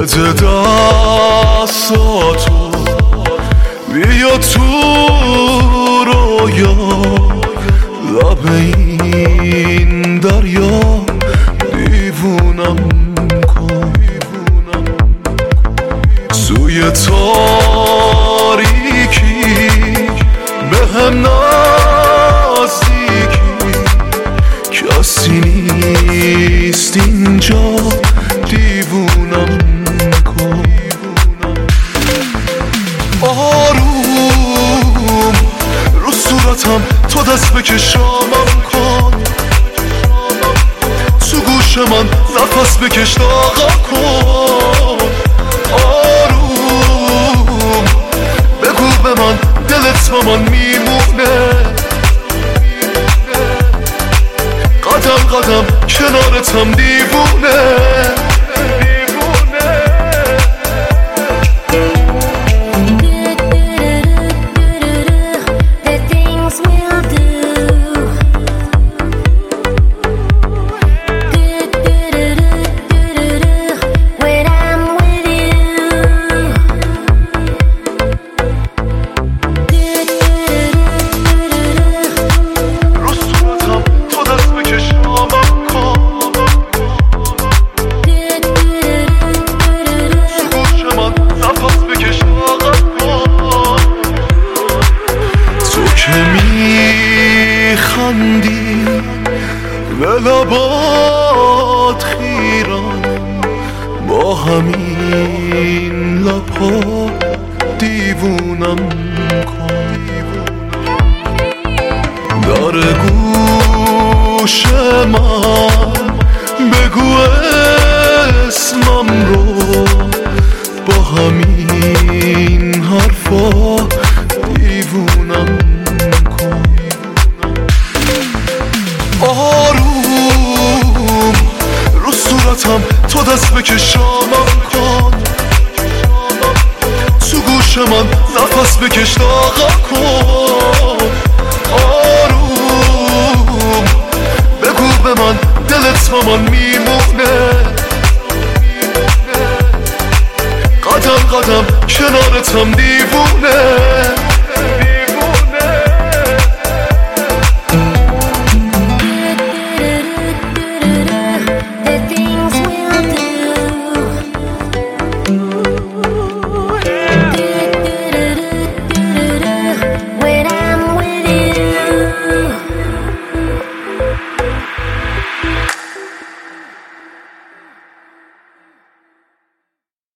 بده دستاتو بیا تو رویا لب این دریا دیوونم کن سوی تاریکی به هم نزدیکی کسی نیست اینجا دیوونم کن آروم رو صورتم تو دست بکشامم کن تو گوش من نفس بکش داغم کن آروم بگو به من دلت با من میمونه قدم قدم کنارتم دیوونه میخندی به لبات خیرم با همین لبها دیوونم کن در گوش من بگو اسمم رو با همین حرفا دیوونم آروم رو صورتم تو دست بکشامم کن تو گوش من نفس بکش داغم کن آروم بگو به من دلت با من میمونه قدم قدم کنارتم دیوونه